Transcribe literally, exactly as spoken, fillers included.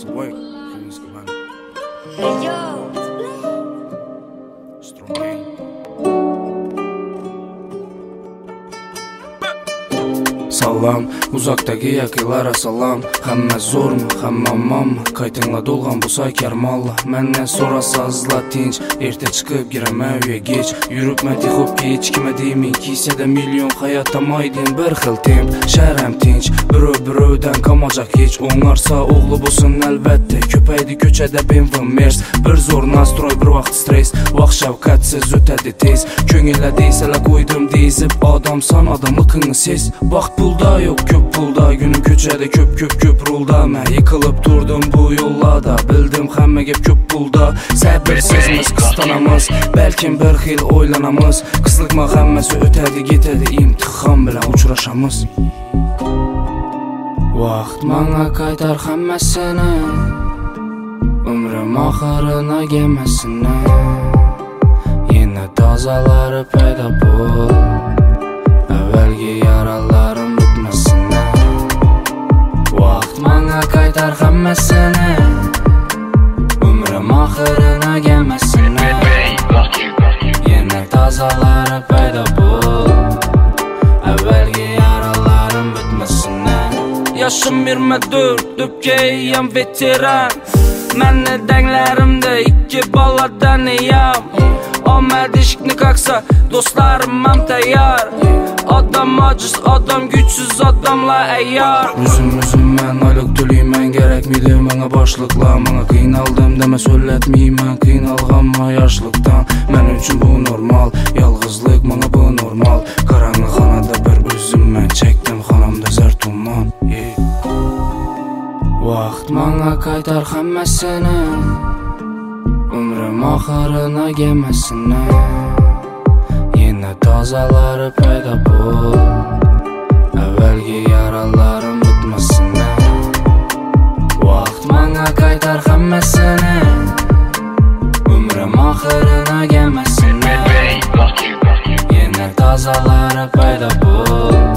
Свой финский банд. Струнки. Салам, uzoqdagi yaqinlara salam. Hamma zo'rmi, hamma omonmi? Qaytinglar to'lg'an bo'lsa karmonlar. Mendan so'rasazlar tinch, erta chiqib giraman uyga kech. Yuribman texobga hech kim demay, kisada million hayot tamoydin bir xil temp. Sharam tinch, birov birovdan qamajaq hech. O'ngarsa o'g'li bo'lsin albatta. Ko'paydi ko'chada B M W Merc. Bir zo'r nastroy, bir vaqt stress. Vaqt shavqatsiz o'tadi tez. Ko'ngilda deysalar qo'ydim deyzib, odamsan odamligingni ses. Vaqt pulda yo'q, ko'p pulda. Günüm ko'chada ko'p ko'p ko'p rulda. Men yiqilib turdim bu yo'llarda. Bildim hamma gap ko'p pulda. Sabrsiz qistonamiz, balkim bir xil o'ylanamiz. Qisliqma hammasi o'tadi, ketadi, imtihon bilan uchrashamiz. Vaqt menga qaytar hammasini, umrim oxirini gemasini. Yana tozalari paydo bo'l, avvalgi yaralarim bitmasin. Vaqt menga qaytar hammasini, umrim oxirini gemasini. Yana tozalari paydo bo'l, avvalgi yaralarim bitmasin. Yaşım yirmi dört, döpkeyim veteran. Məni denglerimde iki baladan eyam. Omad ishqni qaqsa, dostlarım ham tayyor. Adam aciz, adam güçsüz, adamlar ayyor. Üzüm üzüm men oylik to'layman, kerakmidi menga boshliqlar. Menga qiynaldim dema so'zlatmayman, qiynalganman yoshlikdan. Men uchun bu normal, yolg'izlik menga bu normal. Qarang'i xonada bir o'zimman, chekdim xonamda zar tuman. Vaqt menga qaytar hammasini, umrim oxirini gemasini. Yana tozalari paydo bo'l, avvalgi yaralarim bitmasin. Vaqt menga qaytar hammasini, umrim oxirini gemasini. Yana tozalari paydo bo'l,